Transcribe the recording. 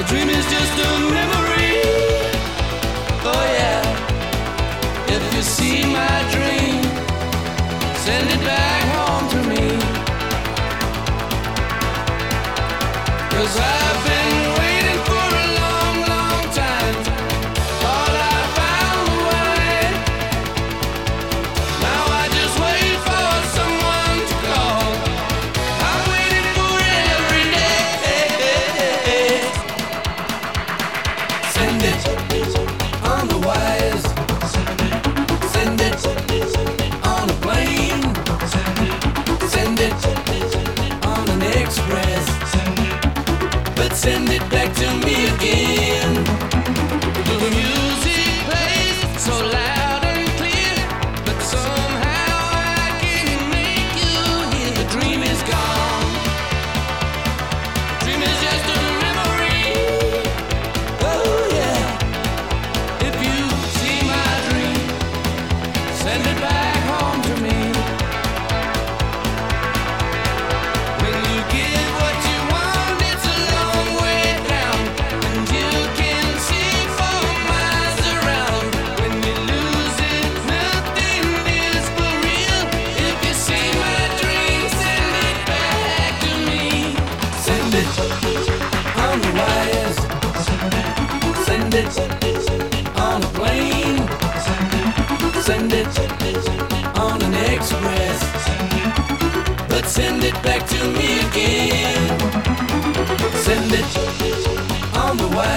dream is just a memory. Oh yeah, if you see my dream, send it back home to me. 'Cause I've been waiting for a long, long time. All I found was now I just wait for someone to call. I'm waiting for every day. Send it on the wires. Send it on a plane. Send it on an express. But send it back to me again. The music plays so loud and clear, but somehow I can't make you hear. The dream is gone. Dream is just a memory. Oh yeah. If you see my dream, send it back home to me. When you get what you want, it's a long way down, and you can see for miles around. When you lose it, nothing is for real. If you see my dream, send it back to me. Send it on the wires. Send it on a plane. Send it on an express. But send it back to me again. Send it on the wire.